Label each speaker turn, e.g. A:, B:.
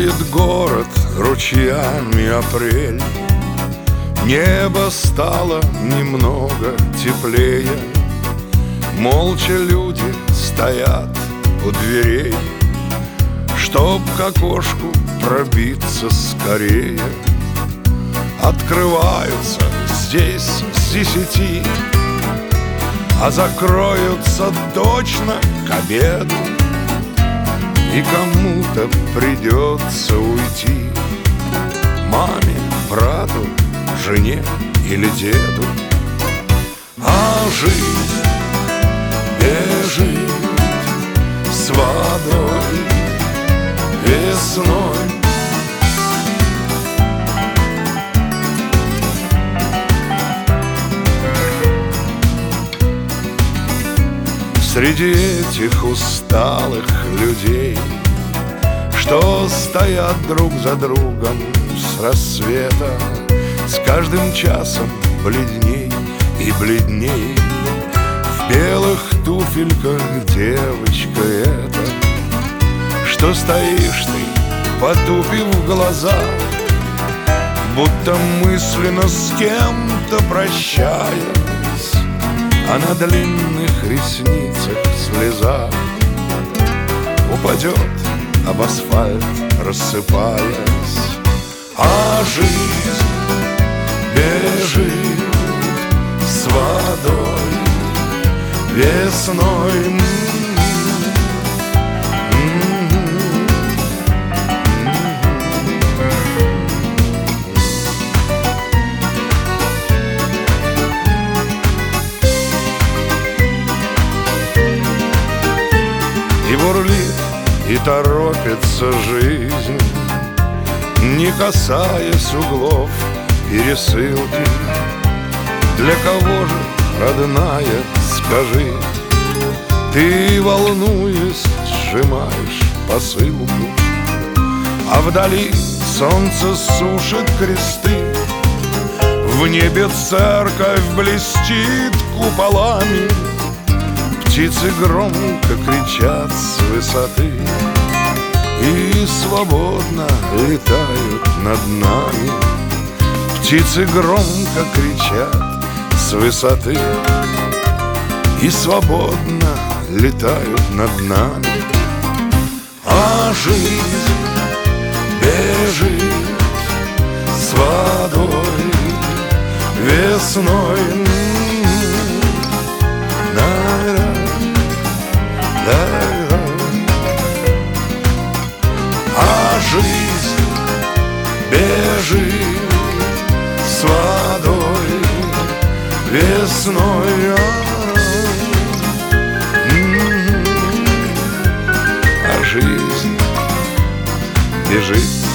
A: Поет город ручьями апрель. Небо стало немного теплее. Молча люди стоят у дверей, чтоб к окошку пробиться скорее. Открываются здесь с 10, а закроются точно к обеду. И кому-то придется уйти: маме, брату, жене или деду. А жизнь бежит с водой весной. Среди этих усталых людей, что стоят друг за другом с рассвета, с каждым часом бледней и бледней. В белых туфельках девочка эта, что стоишь ты, потупив глаза, будто мысленно с кем-то прощаясь, а на длинных ресницах слеза упадет об асфальт, рассыпаясь. А жизнь бежит с водой весной. И бурлит, и торопится жизнь, не касаясь углов пересылки. Для кого же, родная, скажи, ты, волнуясь, сжимаешь посылку? А вдали солнце сушит кресты, в небе церковь блестит куполами. Птицы громко кричат с высоты и свободно летают над нами. Птицы громко кричат с высоты и свободно летают над нами. А жизнь бежит с водой весной. А жизнь бежит с водой весной. А жизнь бежит